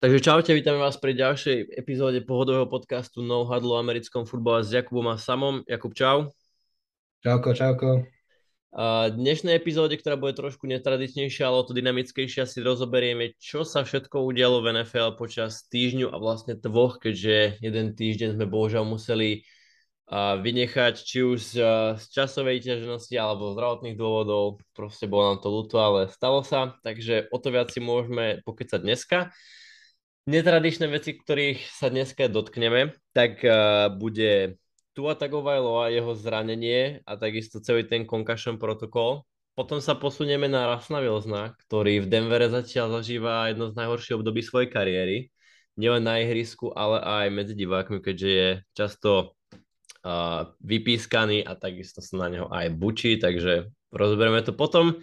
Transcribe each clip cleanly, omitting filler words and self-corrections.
Takže čaute, vítame vás pri ďalšej epizóde pohodového podcastu No Huddle o americkom futbale s Jakubom a Samom. Jakub, čau. Čauko, čauko. A v dnešnej epizóde, ktorá bude trošku netradičnejšia, ale o to dynamickejšia, si rozoberieme, čo sa všetko udialo v NFL počas týždňu a vlastne dvoch, keďže jeden týždeň sme bohužiaľ museli vynechať, či už z časovej ťažnosti alebo zdravotných dôvodov. Proste bolo nám to ľúto, ale stalo sa, takže o to viac si môžeme pokecať dneska. Netradičné veci, ktorých sa dneska dotkneme, tak bude Tua Tagovailoa a jeho zranenie a takisto celý ten concussion protokol. Potom sa posunieme na Russella Wilsona, ktorý v Denvere zatiaľ zažíva jedno z najhorších období svojej kariéry. Nielen na ihrisku, ale aj medzi divákmi, keďže je často vypískaný a takisto sa na neho aj bučí, takže rozberieme to potom.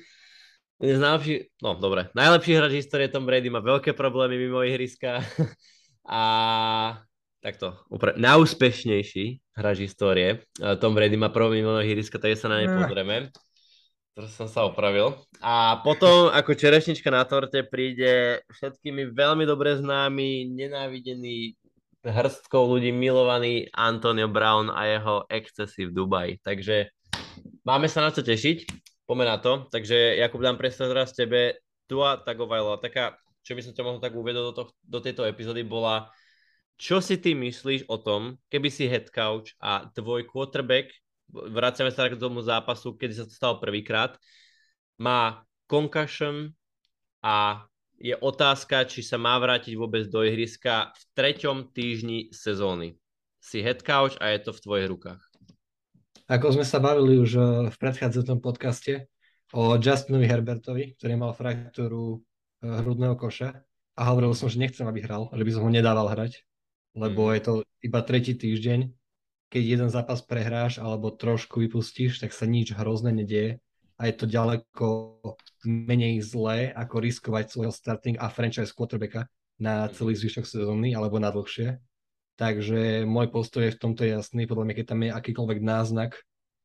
No dobre, najlepší hráč histórie Tom Brady má veľké problémy mimo ihriska a takto, najúspešnejší hráč histórie Tom Brady má problémy mimo ihriska, tak sa na ne pozrieme. To som sa opravil. A potom ako čerešnička na torte príde všetkými veľmi dobre známy, nenávidený hrstkou ľudí milovaný Antonio Brown a jeho excesy v Dubaji. Takže máme sa na čo tešiť. Poďme na to. Takže Jakub, dám priestor teraz tebe. Tua Tagovailoa, taká, čo by som ťa možno tak uvedol do tejto epizódy, bola, čo si ty myslíš o tom, keby si head coach a tvoj quarterback, vraciame sa k tomu zápasu, kedy sa to stalo prvýkrát, má concussion a je otázka, či sa má vrátiť vôbec do ihriska v treťom týždni sezóny. Si head coach a je to v tvojich rukách. Ako sme sa bavili už v predchádzajúcom podcaste o Justinovi Herbertovi, ktorý mal fraktúru hrudného koša a hovoril som, že nechcem, aby hral, že by som ho nedával hrať, lebo je to iba tretí týždeň. Keď jeden zápas prehráš alebo trošku vypustíš, tak sa nič hrozné nedieje a je to ďaleko menej zlé, ako riskovať svojho starting a franchise quarterbacka na celý zvyšok sezóny alebo na dlhšie. Takže môj postoj je v tomto jasný. Podľa mňa, keď tam je akýkoľvek náznak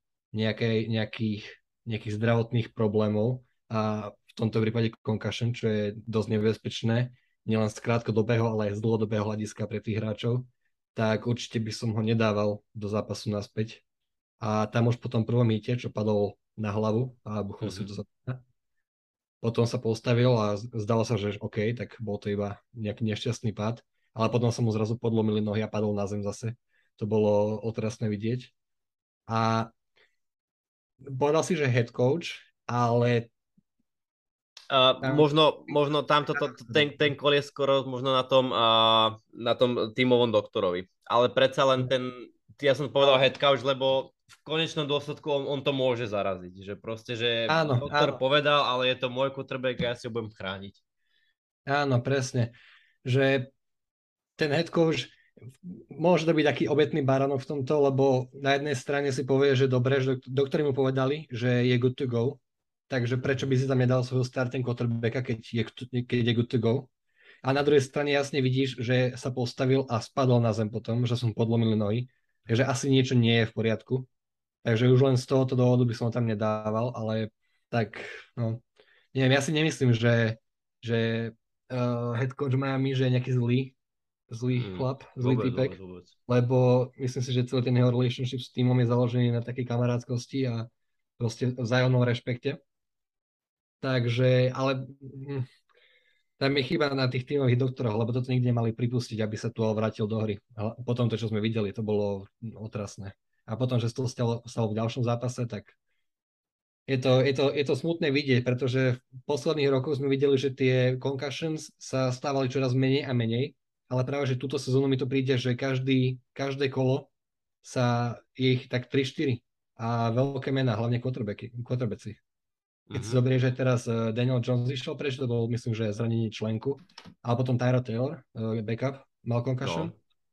nejakých zdravotných problémov a v tomto prípade concussion, čo je dosť nebezpečné, nielen z krátkodobého, ale aj z dlhodobého hľadiska pre tých hráčov, tak určite by som ho nedával do zápasu naspäť. A tam už po tom prvom hite, čo padol na hlavu a buchol si do zadka, potom sa postavil a zdalo sa, že OK, tak bol to iba nejaký nešťastný pád, ale potom sa mu zrazu podlomili nohy a padol na zem zase. To bolo otrasné vidieť. A povedal si, že head coach, ale tam... Možno tamto, ten kol je skoro možno na tom tímovom doktorovi. Ale predsa len ja som povedal head coach, lebo v konečnom dôsledku on to môže zaraziť. Že proste, že Áno, doktor áno, povedal, ale je to môj quarterback a ja si ho budem chrániť. áno, presne. Že ten head coach môže to byť taký obetný baránok v tomto, lebo na jednej strane si povie, že dobre, že doktori mu povedali, že je good to go, takže prečo by si tam nedal svojho starting quarterbacka, keď je good to go. A na druhej strane jasne vidíš, že sa postavil a spadol na zem potom, že som podlomili nohy, takže asi niečo nie je v poriadku. Takže už len z tohoto dôvodu by som ho tam nedával, ale tak, no, neviem, ja si nemyslím, že head coach Miami, že je nejaký zlý chlap, zlý typek, Vôbec. lebo myslím si, že celý ten jeho relationship s týmom je založený na takej kamarátskosti a proste vzájomnom rešpekte. Takže, ale tam je chyba na tých tímových doktoroch, lebo toto nikdy nemali pripustiť, aby sa tu vrátil do hry. A potom to, čo sme videli, to bolo otrasné. A potom, že to stalo v ďalšom zápase, tak je to smutné vidieť, pretože v posledných rokoch sme videli, že tie concussions sa stávali čoraz menej a menej, ale práve, že túto sezónu mi to príde, že každé kolo je ich tak 3-4 a veľké mená, hlavne quarterbacki. Keď si zoberieš, že teraz Daniel Jones išiel preč, to bol myslím, že zranenie členku, ale potom Tyrod Taylor, backup, mal concussion. No,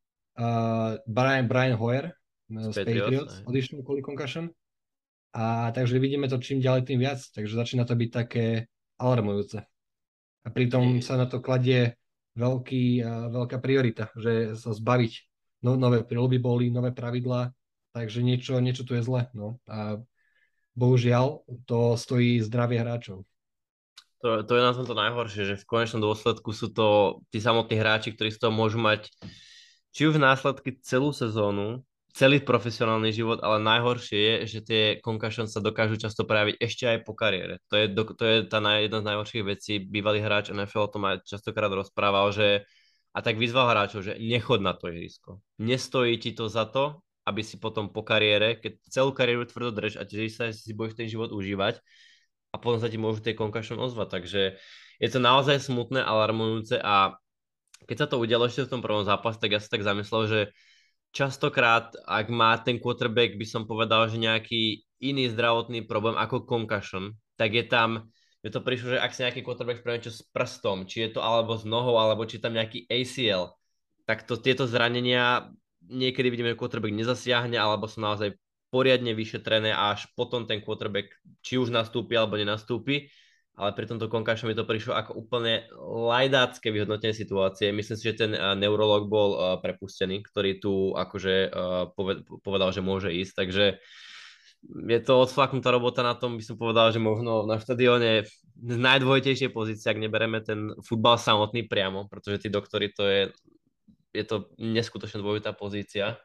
Brian Hoyer z z Patriots. Patriots odišiel kvôli concussion. A takže vidíme to čím ďalej, tým viac. Takže začína to byť také alarmujúce. A pritom sa na to kladie veľká priorita, že sa zbaviť nové príľuby boli, nové pravidlá, takže niečo tu je zle. No. A bohužiaľ to stojí zdravie hráčov. To je na tomto najhoršie, že v konečnom dôsledku sú to tí samotní hráči, ktorí z toho môžu mať či už následky celú sezónu, celý profesionálny život, ale najhoršie je, že tie concussion sa dokážu často prejaviť ešte aj po kariére. To je jedna z najhorších vecí. Bývalý hráč NFL o tom aj častokrát rozprával, že a tak vyzval hráčov, že nechod na to ihrisko. Nestojí ti to za to, aby si potom po kariére, keď celú kariéru tvrdo drž a tiež sa si budeš ten život užívať, a potom sa ti môžu tie concussion ozvať. Takže je to naozaj smutné, alarmujúce a keď sa to udialo ešte v tom prvom zápase, tak ja sa tak zamyslel, že častokrát, ak má ten quarterback, by som povedal, že nejaký iný zdravotný problém ako concussion, tak je tam, je to prišlo, že ak si nejaký quarterback spraví niečo s prstom, či je to alebo s nohou, alebo či je tam nejaký ACL, tak tieto zranenia niekedy vidíme, že quarterback nezasiahne, alebo sú naozaj poriadne vyšetrené a až potom ten quarterback či už nastúpi alebo nenastúpi, ale pri tomto concussion mi to prišlo ako úplne lajdácké vyhodnotenie situácie. Myslím si, že ten neurolog bol prepustený, ktorý tu akože povedal, že môže ísť, takže je to odflaknutá robota na tom, by som povedal, že možno na štadióne z najdôležitejšej pozície, ak nebereme ten futbal samotný priamo, pretože tí doktori je to neskutočne dôležitá pozícia.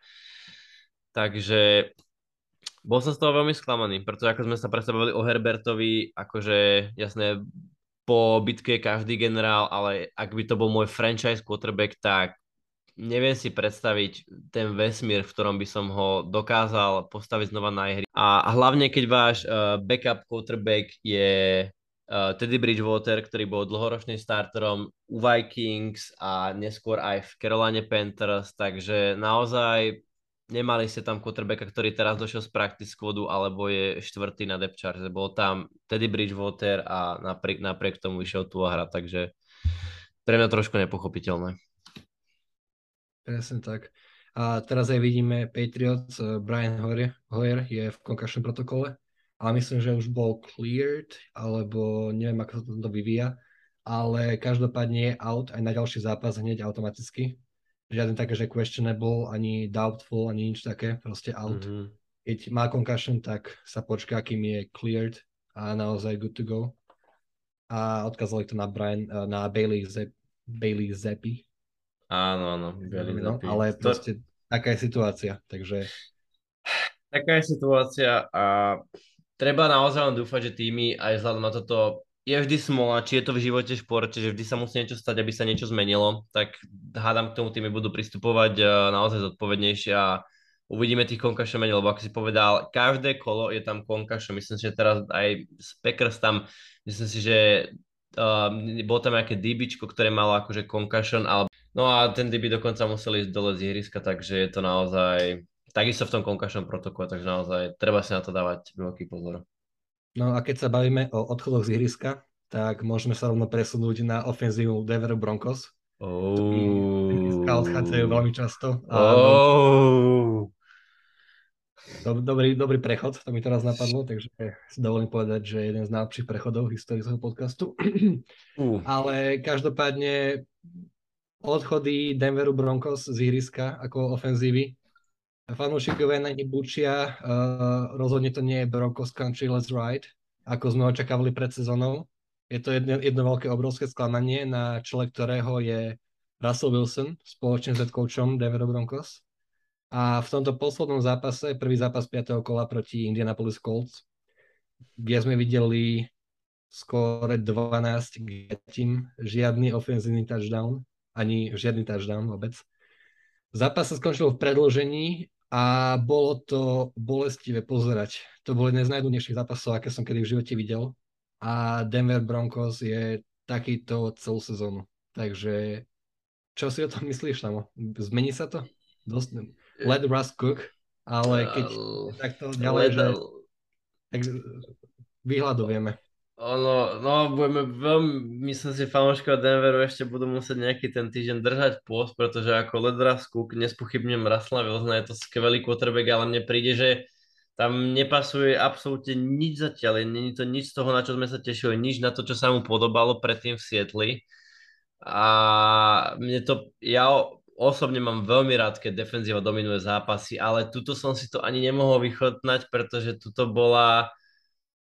Takže bol som z toho veľmi sklamaný, pretože ako sme sa predstavovali o Herbertovi, akože jasné, po bitke je každý generál, ale ak by to bol môj franchise quarterback, tak neviem si predstaviť ten vesmír, v ktorom by som ho dokázal postaviť znova na ihry. A hlavne, keď váš backup quarterback je Teddy Bridgewater, ktorý bol dlhoročným starterom u Vikings a neskôr aj v Carolina Panthers, takže naozaj nemali ste tam quarterbacka, ktorý teraz došiel z practice squadu, alebo je štvrtý na depth chart. Bol tam Teddy Bridgewater a napriek tomu vyšiel tu a hra, takže pre mňa trošku nepochopiteľné. Presne tak. A teraz aj vidíme Patriots, Brian Hoyer je v concussion protokole, ale myslím, že už bol cleared, alebo neviem, ako sa to vyvíja, ale každopádne je out aj na ďalší zápas hneď automaticky. Žiaden také, že questionable, ani doubtful, ani nič také, proste out. Mm-hmm. Keď má concussion, tak sa počká, kým je cleared a naozaj good to go. A odkázali to na Bailey Zappi. Áno, ale proste taká je situácia, takže... Taká je situácia a treba naozaj len dúfať, že týmy aj vzhľadom na toto je vždy smola, či je to v živote športe, že vždy sa musí niečo stať, aby sa niečo zmenilo, tak hádam k tomu týmy budú pristupovať naozaj zodpovednejšie a uvidíme tých concussion menej, lebo ako si povedal, každé kolo je tam concussion, myslím si, že teraz aj z Packers tam, myslím si, že bolo tam nejaké DBčko, ktoré malo akože concussion, no a ten DB dokonca musel ísť dole z ihriska, takže je to naozaj takisto v tom concussion protokole, takže naozaj treba si na to dávať veľký pozor. No a keď sa bavíme o odchodoch z ihriska, tak môžeme sa rovno presunúť na ofenzívu Denver Broncos, ktorí odchádzajú veľmi často. Dobrý prechod, to mi teraz napadlo, takže si dovolím povedať, že jeden z najlepších prechodov v histórii toho podcastu. Ale každopádne odchody Denveru Broncos z ihriska ako ofenzívy. Fanúšikovia na nich bučia, rozhodne to nie je Broncos Country Let's Ride, ako sme očakávali pred sezónou. Je to jedno veľké obrovské sklamanie, na čele ktorého je Russell Wilson spoločne s head coachom Denveru Broncos. A v tomto poslednom zápase, prvý zápas 5. kola proti Indianapolis Colts, kde sme videli skóre 12 getím, žiadny ofenzívny touchdown, ani žiadny touchdown vôbec. Zápas sa skončil v predĺžení a bolo to bolestivé pozerať. To bol jeden z najdôležitejších zápasov, aké som kedy v živote videl. A Denver Broncos je takýto celú sezónu. Takže čo si o tom myslíš, Samo? Zmení sa to? Let Russ cook, ale keď takto ďalej, že tak vyhľadujeme. Budeme veľmi, myslím si, fanúšikov Denveru ešte budú musieť nejaký ten týždeň držať pôst, pretože ako Let Russ cook, nespochybňujem Russella Wilsona, je to skvelý quarterback, ale mne príde, že tam nepasuje absolútne nič zatiaľ, nie je to nič z toho, na čo sme sa tešili, nič na to, čo sa mu podobalo predtým v Sietli. A ja osobne mám veľmi rád, keď defenzíva dominuje zápasy, ale tuto som si to ani nemohol vychotnať, pretože tuto bola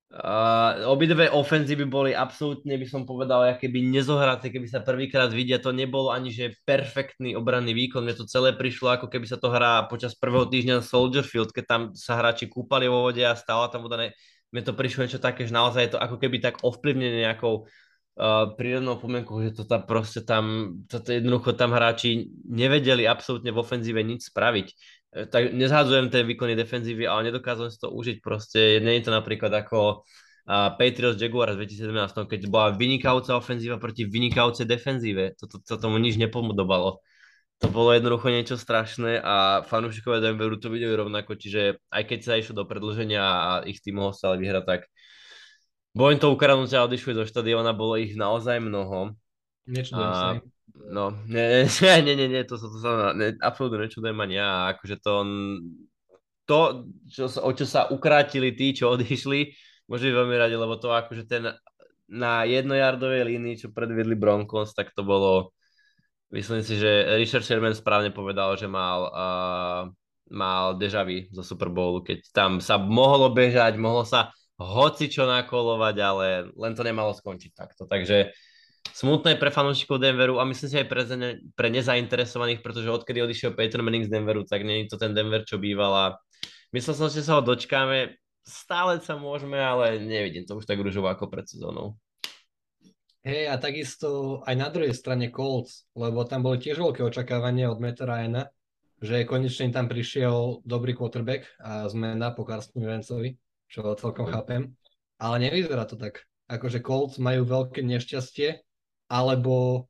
Obidve ofenzívy boli absolútne, by som povedal, aké by nezohraté, keby sa prvýkrát vidia. To nebolo ani, že perfektný obranný výkon. Mne to celé prišlo, ako keby sa to hrá počas prvého týždňa Soldier Field, keď tam sa hráči kúpali vo vode a stála tam voda. Mne to prišlo niečo také, že naozaj je to ako keby tak ovplyvnené nejakou prírodnou pomienkou, že to tam proste tam, toto jednoducho tam hráči nevedeli absolútne v ofenzíve nič spraviť. Tak nezhádzujem ten výkonný defenzívy, ale nedokázal si to užiť proste. Nie je to napríklad ako Patriots Jaguars v 2017, keď bola vynikajúca ofenzíva proti vynikajúcej defenzíve. To tomu nič nepomodobalo. To bolo jednoducho niečo strašné a fanúšikovia Denveru to videli rovnako, čiže aj keď sa išlo do predĺženia a ich tým mohol stále vyhrať, tak bolo im to ukradnuté a odišli zo štadióna, bolo ich naozaj mnoho. Nečudujem sa A im. no, nie, to sa absolútne nečudujem ani ja, akože to o čo sa ukrátili tí, čo odišli, môžem byť veľmi radi, lebo to akože ten na jednojardovej línii, čo predviedli Broncos, tak to bolo, myslím si, že Richard Sherman správne povedal, že mal déjà vu zo Super Bowlu, keď tam sa mohlo bežať, mohlo sa hocičo nakolovať, ale len to nemalo skončiť takto. Takže smutné pre fanúšikov Denveru a myslím si aj pre nezainteresovaných, pretože odkedy odišiel Peyton Manning z Denveru, tak nie je to ten Denver, čo býval a myslel som, že sa ho dočkáme. Stále sa môžeme, ale nevidím to už tak rúžovo ako pred sezónou. Hej, a takisto aj na druhej strane Colts, lebo tam boli tiež veľké očakávania od Matta Ryana, že konečne tam prišiel dobrý quarterback a sme na Carsonovi Wentzovi, čo celkom chápem. Ale nevyzerá to tak. Akože Colts majú veľké nešťastie, alebo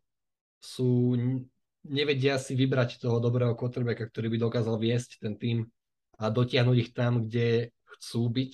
nevedia si vybrať toho dobrého quarterbacka, ktorý by dokázal viesť ten tým a dotiahnuť ich tam, kde chcú byť,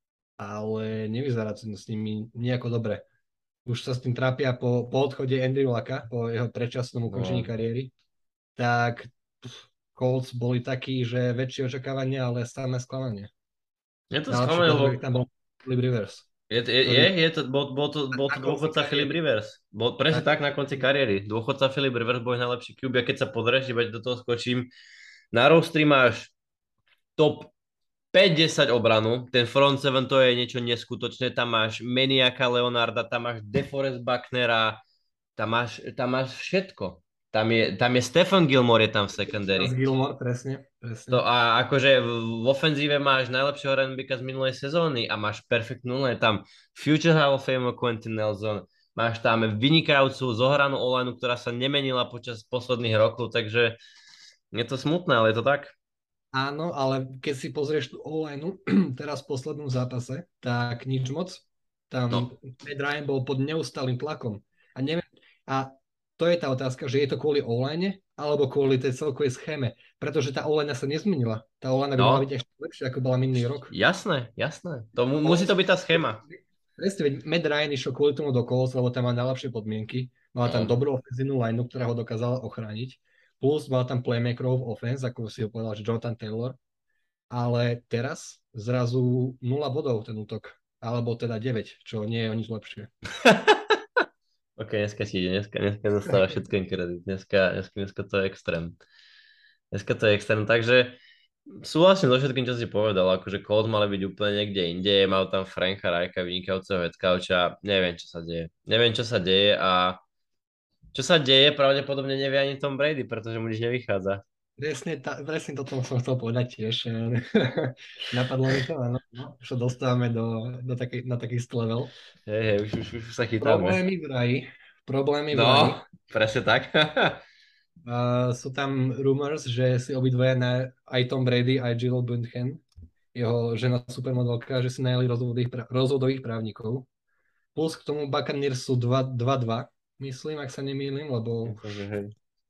ale nevyzerá to s nimi nejako dobre. Už sa s tým trápia po odchode Andrew Lucka, po jeho predčasnom ukončení No. kariéry, tak Colts boli takí, že väčšie očakávania, ale samé sklamanie. Je to Najlepší sklamé, quarterback lebo tam bol Philip Rivers, je, ktorý je to, bol na to konci dôchodca Philip kariéry, Rivers. Bol presne na tak konci na konci kariéry. Dôchodca Philip Rivers bol najlepší QB. A keď sa podrieš, iba do toho skočím, na rostri máš top 50 obranu, ten front seven to je niečo neskutočné, tam máš Meniaka Leonarda, tam máš DeForest Bucknera, tam máš všetko. Tam je Stephen Gilmore je tam v secondary. Charles Gilmore, presne, To, presne. a akože v ofenzíve máš najlepšieho runbacka z minulej sezóny a máš perfektnú line, tam Future Hall of Fame Quentin Nelson, máš tam vynikajúcu zohranú online, ktorá sa nemenila počas posledných rokov, takže je to smutné, ale je to tak. Áno, ale keď si pozrieš tú online teraz v poslednom zápase, tak nič moc. Tam No, Matt Ryan bol pod neustálým tlakom. A neviem, a to je tá otázka, že je to kvôli online alebo kvôli tej celkovej schéme. Pretože tá online sa nezmenila. Tá online by mala byť no, ešte lepšia, ako bola minulý rok. jasné, jasné. Musí to Colts, byť tá schéma. presne, veď Matt Ryan išiel kvôli tomu do Colts, lebo tam má najlepšie podmienky. Mala tam No. dobrú ofenzívnu lineu, ktorá ho dokázala ochrániť. Plus mal tam playmakerov offense, ako si ho povedal, že Jonathan Taylor. Ale teraz zrazu 0 bodov ten útok. Alebo teda 9, čo nie je o nič lepšie. Ok, dneska ti ide, dneska dostáva všetkým kredit. Dneska to je extrém. Dneska to je extrém, takže súhlasím so všetkým, čo si povedal, akože Colts mali byť úplne niekde inde, mal tam Franka Rajka, vynikajúceho headcoacha, neviem, čo sa deje. Neviem, čo sa deje a čo sa deje, pravdepodobne nevie ani Tom Brady, pretože mu nič nevychádza. Presne toto som chcel povedať tiež. Napadlo mi to, áno. No, už sa dostávame na takýto level. Hej, už sa chytáme. Problémy v raji. Problémy v raji. No, presne tak. Sú tam rumors, že si obidvoja aj Tom Brady, aj Jill Bundchen, jeho žena supermodelka, že si najali rozvodových právnikov. Plus k tomu Buccaneers sú 2-2, myslím, ak sa nemýlim, lebo Takže, hej.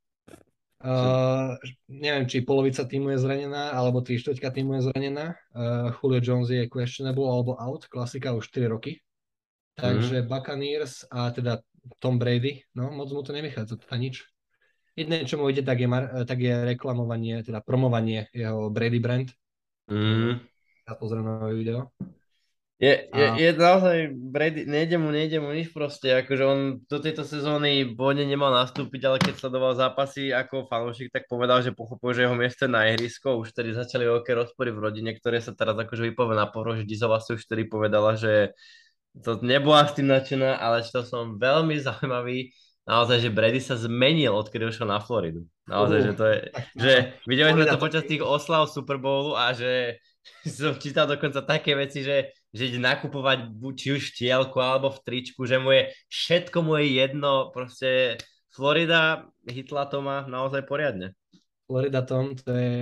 neviem, či polovica týmu je zranená, alebo 3/4 týmu je zranená. Julio Jones je questionable alebo out, klasika už 4 roky. Mhm. Takže Buccaneers a teda Tom Brady, no moc mu to nevychádza, teda nič. Jedné, čo mu ide, tak je reklamovanie, teda promovanie jeho Brady brand. Mhm. Ja pozriem na video. A Je naozaj, Brady, nejde mu nič proste, akože on do tejto sezóny pôvodne nemal nastúpiť, ale keď sledoval zápasy ako fanúšik, tak povedal, že pochopil, že jeho miesto je na ihrisko, už tedy začali veľké rozpory v rodine, ktoré sa teraz akože vypovie na povrch, Gisela si už vtedy povedala, že to nebola s tým nadšená, ale čo som veľmi zaujímavý, naozaj, že Brady sa zmenil, odkedy ušiel na Floridu. Naozaj, že to je, tak že áno, videli sme Florida to to počas tých oslav Super Bowlu a že som čítal dokonca také veci, že ide nakupovať či už v tielku alebo v tričku, že mu je všetko mu je jedno, proste Florida hitla to má naozaj poriadne. Florida Tom,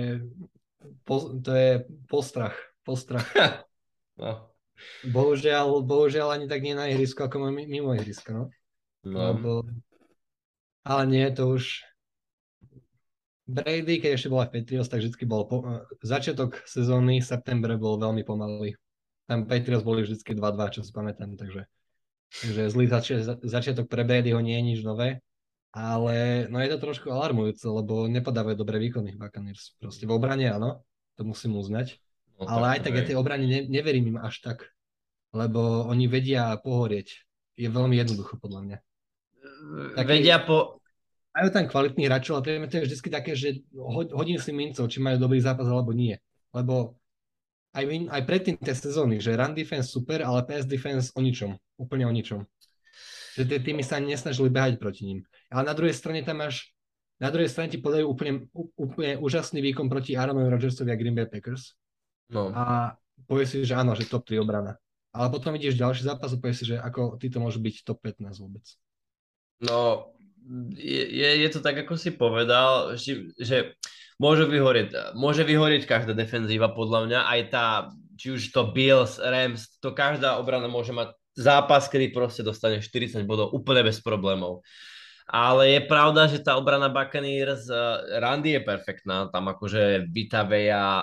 to je postrach, postrach. No, Bohužiaľ ani tak nie na ihrisku, ako mimo ihriska, no. no, Lebo, ale nie, to už Brady, keď ešte bola v Patriots, tak vždy začiatok sezóny, septembre bol veľmi pomalý. Tam Patriots boli vždy 2-2, čo si pamätám, takže zlý začiatok pre Bradyho nie je nič nové, ale no je to trošku alarmujúce, lebo nepodávajú dobré výkony Buccaneers. Proste v obrane áno, to musím uznať, no tak ale aj to tak ja hej. tej obrane neverím im až tak, lebo oni vedia pohorieť. Je veľmi jednoducho podľa mňa. Vedia Taký, po, majú tam kvalitných hráčov a pre mňa to je vždy také, že hodím si mincov, či majú dobrý zápas alebo nie. Lebo aj predtým tej sezóny, že run defense super, ale pass defense o ničom. Úplne o ničom. Že tie týmy sa nesnažili behať proti ním. Ale na druhej strane ti podajú úplne úžasný výkon proti Aaronovi Rodgersovi a Green Bay Packers no, a povieš si, že áno, že top 3 obrana. Ale potom ideš ďalší zápas a povieš si, že ako títo môžu byť top 15 vôbec. no, je to tak, ako si povedal, že môže vyhorieť každá defenzíva podľa mňa, aj tá, či už to Bills, Rams, to každá obrana môže mať zápas, kedy proste dostane 40 bodov úplne bez problémov. Ale je pravda, že tá obrana Buccaneers, Randy je perfektná, tam akože Vita Vea,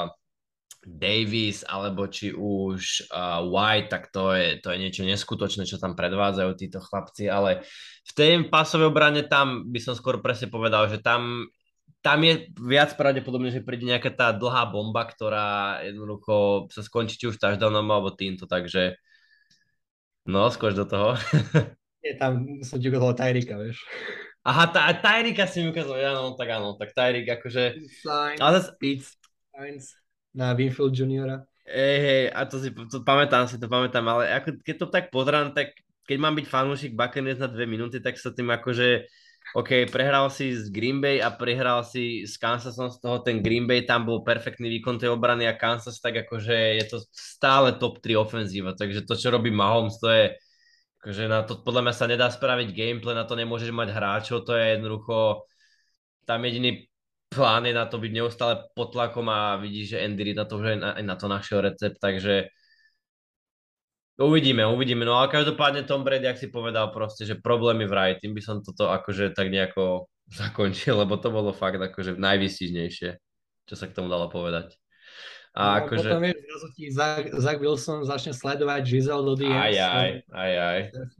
Davis alebo či už White, tak to je niečo neskutočné, čo tam predvádzajú títo chlapci, ale v tej pasovej obrane tam by som skôr presne povedal, že tam je viac pravdepodobne, že príde nejaká tá dlhá bomba, ktorá jednoducho sa skončí či už touchdownom alebo týmto, takže no, skoč do toho. Je tam, som ti ukázal Tyrika, vieš. Aha, Tyrika si mi ukázal, áno, tak Tyrik akože, ale Signs, zase, Pete Signs na Winfield Juniora. A to pamätám, ale ako, keď to tak pozerám, tak keď mám byť fanúšik Buccaneers na 2 minúty, tak sa tým akože, OK, prehral si z Green Bay a prehral si s Kansasom, z toho ten Green Bay, tam bol perfektný výkon tej obrany a Kansas, tak akože je to stále top 3 ofenzíva, takže to, čo robí Mahomes, to je, akože na to podľa mňa sa nedá spraviť gameplay, na to nemôžeš mať hráčov, to je jednoducho, tam jediný plán je na to byť neustále pod tlakom a vidíš, že Andy Reid na to už aj na to našiel recept, takže uvidíme. No ale každopádne Tom Brady, ak si povedal proste, že problémy vraj, tým by som toto akože tak nejako zakončil, lebo to bolo fakt akože najvýstižnejšie, čo sa k tomu dalo povedať. A No potom akože vieš, zrazu ti Zach Wilson začne sledovať Giselle do DMs. aj,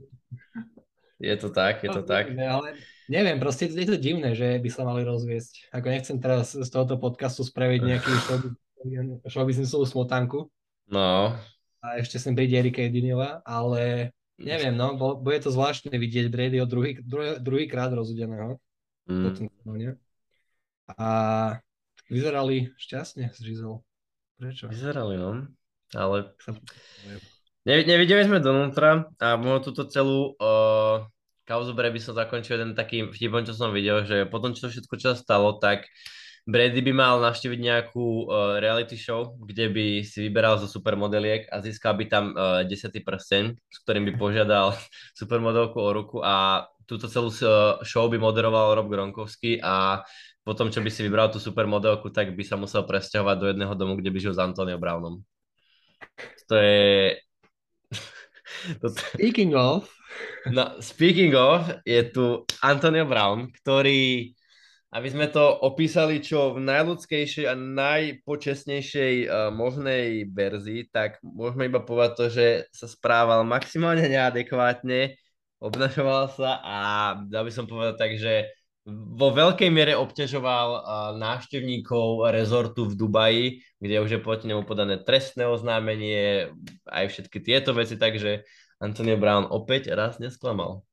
je to tak. Ale neviem, proste je to divné, že by sa mali rozviesť. Ako nechcem teraz z tohoto podcastu spraviť nejaký showbiznisovú smotanku No, a ešte sem príde Erika Jedinová, ale neviem, no, bude to zvláštne vidieť Bradyho druhýkrát rozhodeného mm, potenciálne. A vyzerali šťastne s Giselle. Prečo? vyzerali, no. Ale Sa... Nevideli sme donútra a možno túto celú kauzu Brady by som zakončil jeden takým vtipom, čo som videl, že potom, čo všetko čo sa stalo, tak Brady by mal navštíviť nejakú reality show, kde by si vyberal zo supermodeliek a získal by tam 10. prsteň, s ktorým by požiadal supermodelku o ruku a túto celú show by moderoval Rob Gronkowski a potom, čo by si vybral tú supermodelku, tak by sa musel presťahovať do jedného domu, kde by žil s Antonio Brownom. To je Speaking of, No, speaking of, je tu Antonio Brown, ktorý, aby sme to opísali čo v najľudskejšej a najpočestnejšej možnej verzii, tak môžeme iba povedať to, že sa správal maximálne neadekvátne, obnažoval sa a dal by som povedať tak, že vo veľkej miere obťažoval návštevníkov rezortu v Dubaji, kde už je proti nemu podané trestné oznámenie, aj všetky tieto veci, takže Antonio Brown opäť raz nesklamal.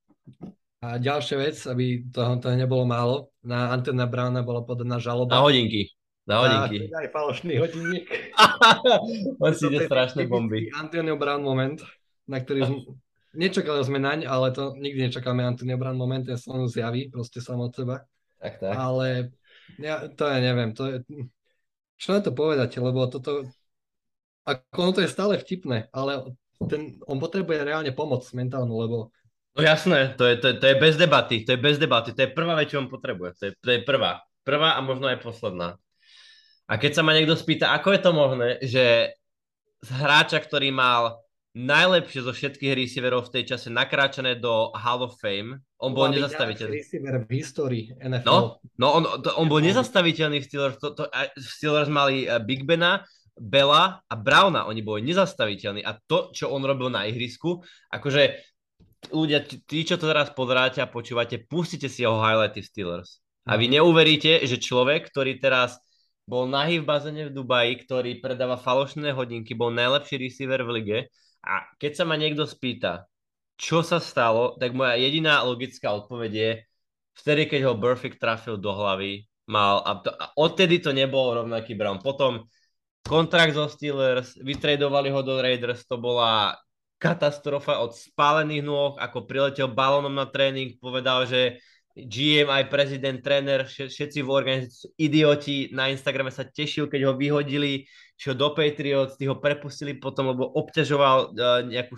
A ďalšia vec, aby toho nebolo málo, na Antona Browna bola podaná Na žaloba hodinky. Na za hodinky. aj falošný hodinník. On si Toto ide je strašné typický bomby. Antonio Brown moment, na ktorý nečakali sme naň, ale to nikdy nečakáme Antonio Brown moment, ten sa on zjaví proste sám od seba. Tak, tak. Ale ja to ja neviem, to je, čo na to povedať, lebo toto, ako ono to je stále vtipné, ale on potrebuje reálne pomoc mentálnu, lebo No jasné, to je bez debaty, to je bez debaty, to je prvá vec, čo on potrebuje, to je prvá. Prvá a možno aj posledná. A keď sa ma niekto spýta, ako je to možné, že z hráča, ktorý mal najlepšie zo všetkých receiverov v tej čase nakráčané do Hall of Fame, on to bol má byť najlepší nezastaviteľný. receiver v histórii NFL. No on bol nezastaviteľný v Steelers. V Steelers mali Big Bena, Bella a Browna. Oni boli nezastaviteľní. A to, čo on robil na ihrisku, akože ľudia, tí, čo to teraz pozeráte a počúvate, pustite si jeho highlighty v Steelers. A vy Mhm. neuveríte, že človek, ktorý teraz bol nahý v bazéne v Dubaji, ktorý predáva falošné hodinky, bol najlepší receiver v lige. A keď sa ma niekto spýta, čo sa stalo, tak moja jediná logická odpoveď je, vtedy, keď ho Burfict trafil do hlavy, a odtedy to nebol rovnaký Brown. Potom kontrakt zo Steelers, vytredovali ho do Raiders, to bola katastrofa od spálených nôh, ako priletel balónom na tréning, povedal, že GM, aj prezident, tréner, všetci v organizácii sú idioti, na Instagrame sa tešil, keď ho vyhodili, šiel do Patriots, tí ho prepustili potom, lebo obťažoval nejakú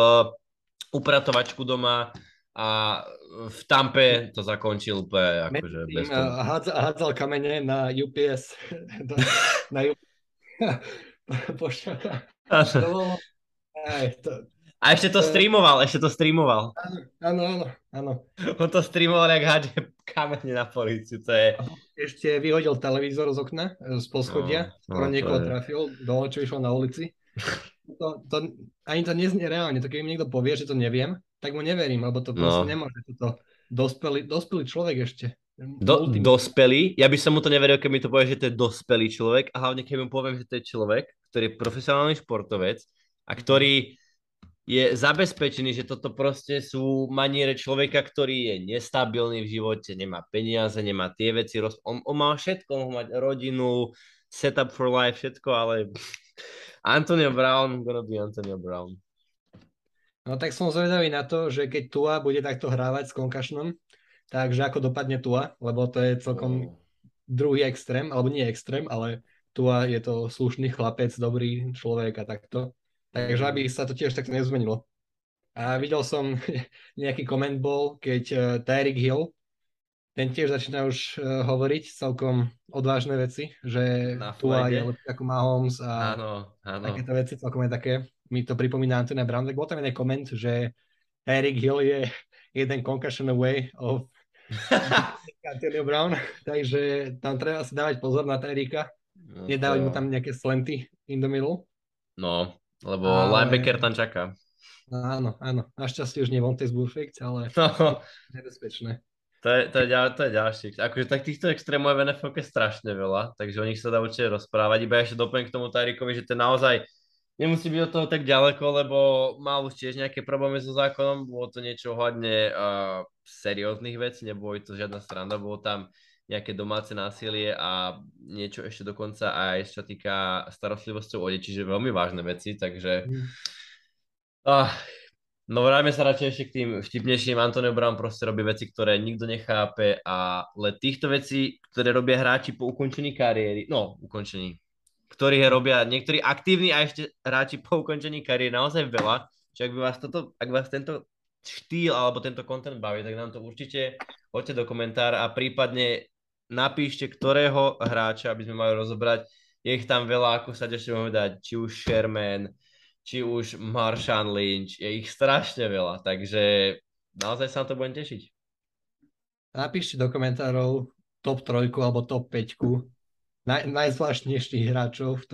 upratovačku doma a v Tampe to zakončil úplne Medzi akože tým bez toho. hádzal kamene na UPS. Na pošťaka. To bolo, aj, A ešte to to, streamoval, ešte to streamoval. áno, áno, áno. On to streamoval, jak hádže kamene na políciu, to je... A ešte vyhodil televízor z okna, z poschodia, skoro No, to niekoho je... trafil, dole, čo išlo na ulici. Ani to neznie reálne, to keď mi niekto povie, že to neviem, tak mu neverím, lebo to proste No. nemôže. Toto dospelý človek ešte. Multi. Dospelý, ja by som mu to neveril, keď mi to povie, že to je dospelý človek a hlavne keď mu poviem, že to je človek, ktorý je profesionálny športovec a ktorý je zabezpečený, že toto proste sú maniere človeka, ktorý je nestabilný v živote, nemá peniaze, nemá tie veci, on má všetko, mohol mať rodinu, setup for life, všetko, ale Antonio Brown, gonna be Antonio Brown. No tak som zvedavý na to, že keď Tua bude takto hrávať s Concussionom, takže ako dopadne Tua, lebo to je celkom druhý extrém, alebo nie extrém, ale Tua je to slušný chlapec, dobrý človek a takto. Takže aby sa to tiež takto nezmenilo. A videl som nejaký koment bol, keď Tyreek Hill, ten tiež začína už hovoriť celkom odvážne veci, že Na Tua je Floyde? lepší ako Mahomes a Áno, áno. takéto veci celkom je také. Mi to pripomína Antonia Brown, tak bol tam jeden koment, že Tyreek Hill je jeden concussion away of Antonio Brown, takže tam treba si dávať pozor na Tyrika, No, nedávať mu tam nejaké slenty in the middle, no, lebo linebacker ale tam čaká. áno, áno, našťastie už nie Vontaze Burfict, ale je No, nebezpečné. to je ďalší. Akože tak týchto extrémov je v NFL strašne veľa, takže o nich sa dá určite rozprávať. Iba ešte doplním k tomu Tyrikovi, že to naozaj nemusí byť od toho tak ďaleko, lebo mal už tiež nejaké problémy so zákonom. Bolo to niečo hodne serióznych vecí, nebolo to žiadna sranda, bolo tam nejaké domáce násilie a niečo ešte dokonca aj čo sa týka starostlivosti o deti, čiže veľmi vážne veci, takže Mm. ah, no vráťme sa radšej ešte k tým vtipnejším. Antonio Brown proste robí veci, ktoré nikto nechápe, ale týchto vecí, ktoré robia hráči po ukončení kariéry, no ukončení, ktorí robia niektorí aktívni a ešte hráči po ukončení kariéry naozaj veľa. Čiže ak vás tento štýl alebo tento content baví, tak nám to určite hoďte do komentára a prípadne napíšte, ktorého hráča, aby sme mali rozobrať. Je ich tam veľa, ako sa ešte môžeme dať, či už Sherman, či už Marshawn Lynch, je ich strašne veľa, takže naozaj sa na to budem tešiť. Napíšte do komentárov top 3 alebo top 5 najzvláštnejších hráčov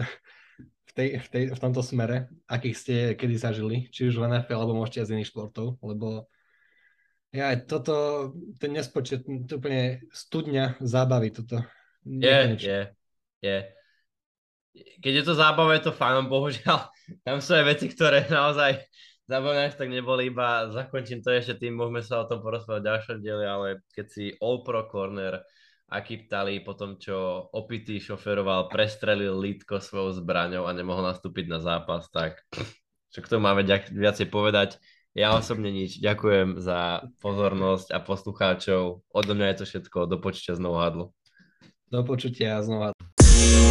v tomto smere, akých ste kedy zažili, či už v NFL, alebo môžete aj z iných športov, lebo Ja aj toto, ten nespočet, to úplne studňa zábavy toto. Je, Nekonečne. je. Keď je to zábava, je to fajn, bohužiaľ. Tam sú aj veci, ktoré naozaj zábavné až tak neboli, iba zakončím to ešte tým, môžeme sa o tom porozprávať v ďalšom dieli, ale keď si All Pro Corner Akip Tali po tom, čo opitý šoferoval, prestrelil lítko svojou zbraňou a nemohol nastúpiť na zápas, tak čo k tomu máme viacej povedať. Ja osobne nič. Ďakujem za pozornosť a poslucháčov. Odo mňa je to všetko. Do počutia znovu, Hadlu. Do počutia znova.